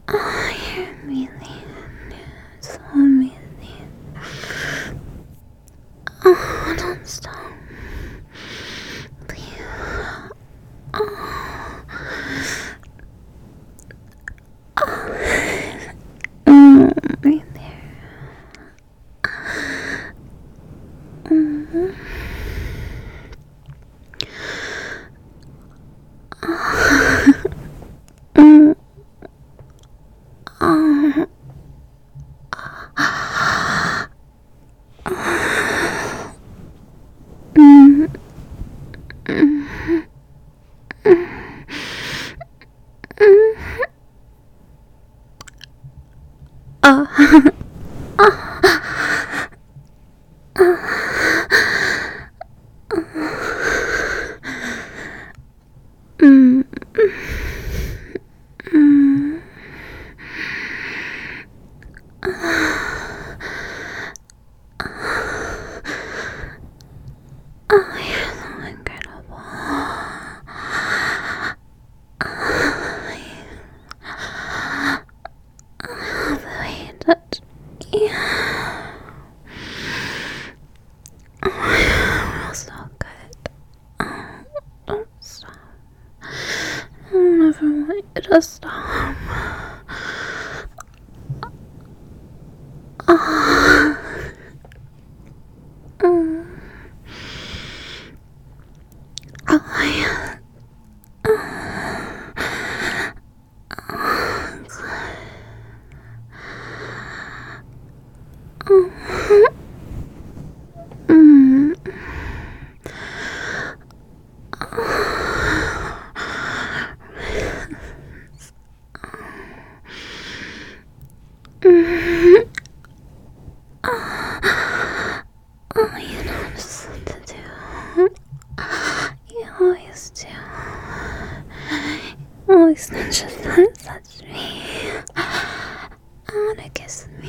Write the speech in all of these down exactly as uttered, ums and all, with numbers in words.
Oh, you're amazing. So amazing. Oh, don't stop. Please. Oh. Oh. Mm, right there. Mm. Mm. Oh. Mm. Mm. Mm. Oh. Mm. Mm. Oh, you're so incredible. Oh, the way you touch me. Oh, it feels so good. Oh, don't stop. I don't ever want you to stop. Oh. Mm. Oh, yeah. Oh. Mm. Mm. Oh, you know just what to do. You always do. You always know just how to touch me. I wanna kiss me.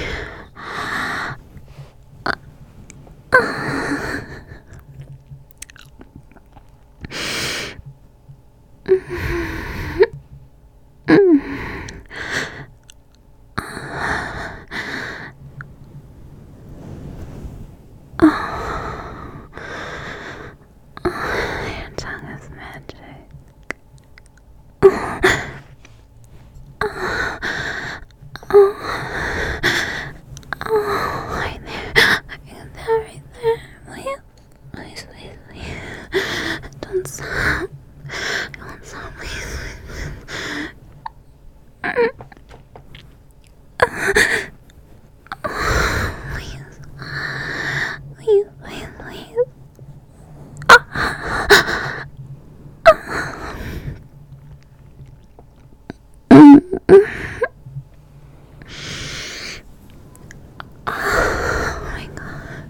Your tongue is magic. Oh, right there. Right there, right there. Please, please, please, please. Don't stop. Don't stop, please, please. Please. Please, please, please. Oh my god.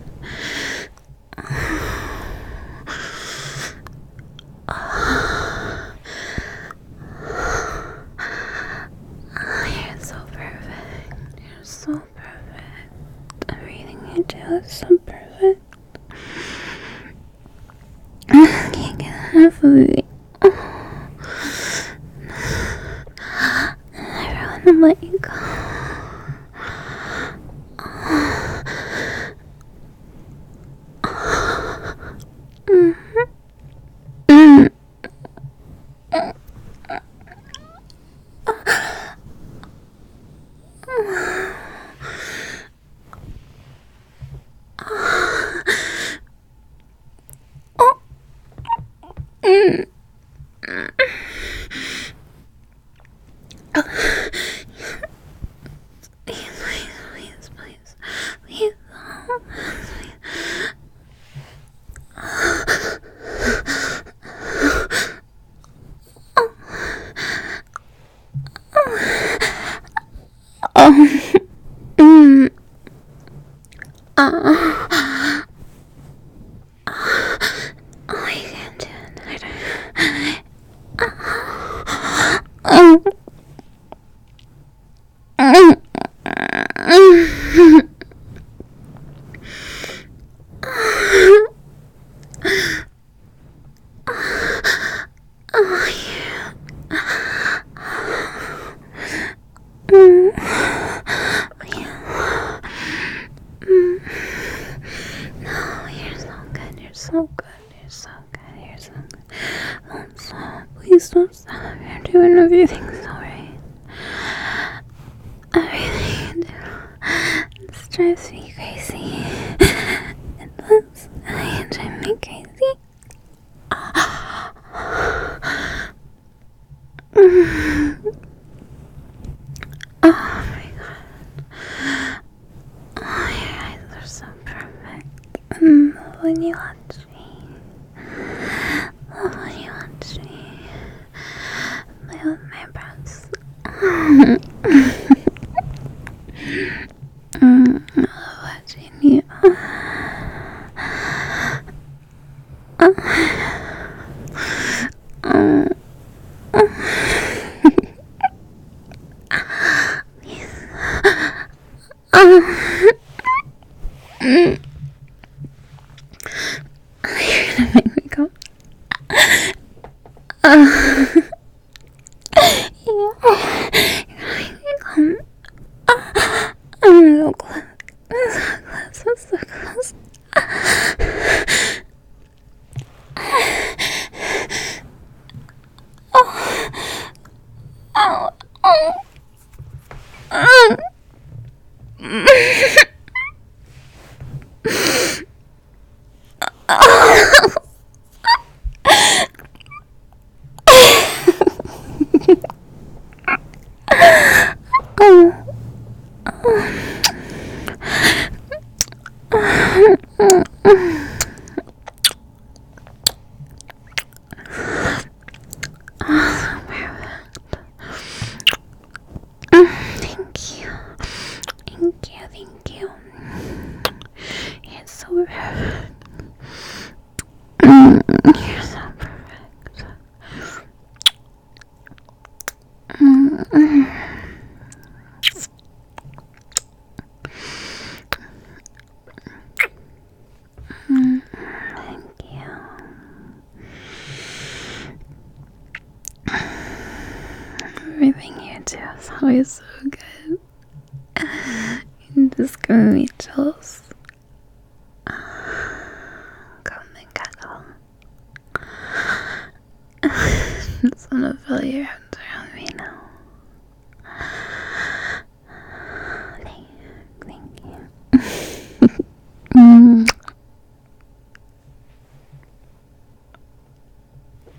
Oh, you're so perfect. You're so perfect. Everything you do is so perfect. I can't get enough of you. I never want to let you go. Mm. Mm. Mm. Please, please, please, please, please, oh, please. Oh, mm. Oh, oh, you can't do it. I don't. Oh, mm. Mm. Oh, yeah. Mm. Yeah. Mm. No, you're so good. You're so good. You're so good. You're so good. Don't stop. Please don't stop. You're doing everything so right. Everything you do. It drives me crazy. It does. It drives me crazy. Oh my god. Oh, your eyes are so perfect. Mm, when you watch me. Love when you watch me. Play with my breasts. mm, I love watching you. Um, you're gonna make me go. Uh, yeah. You're gonna make me come. Uh, I'm gonna go close. I'm so close. I'm so close. Oh. Oh. Oh. Um. Thank you. Thank you, thank you. It's so perfect. You're so perfect. Mm. Mm. Thank you. Everything you do is always so good. You just give me chills. Come and cuddle. Just wanna feel your